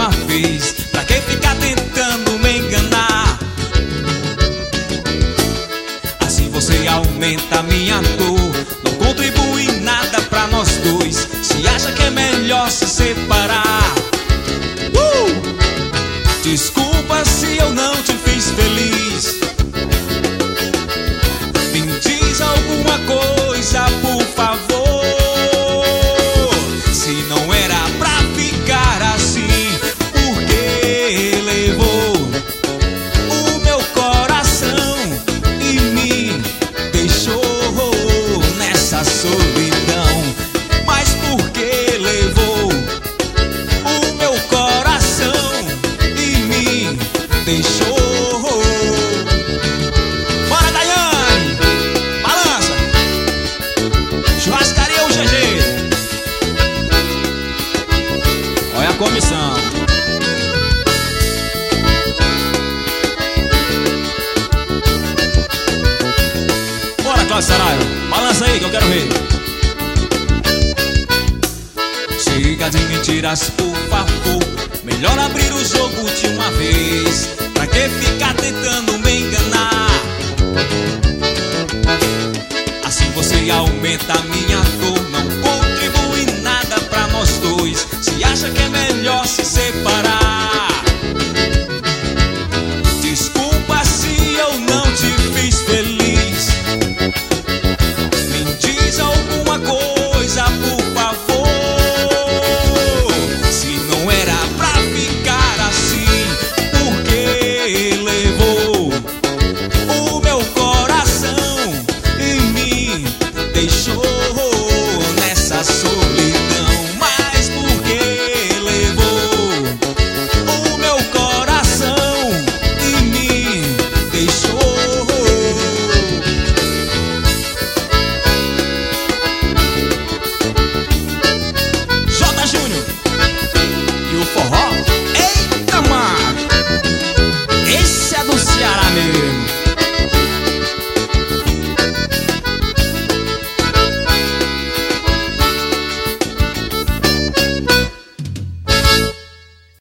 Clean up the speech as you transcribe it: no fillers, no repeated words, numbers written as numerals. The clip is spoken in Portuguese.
uma vez. Pra que ficar tentando me enganar? Assim você aumenta a minha dor, não contribui em nada pra nós dois. Se acha que é melhor se separar. Desculpa se eu não te fiz feliz. Me diz alguma coisa, por favor. Se não era pra ficar assim, por que levou o meu coração e me deixou nessa solidão? Mas por que levou o meu coração e me deixou? Bora, Daiane! Balança! Churrascaria o GG. Olha a comissão. Bora, Cláudio Saraiva. Balança aí que eu quero ver. Chega de mentiras, por favor. Melhor abrir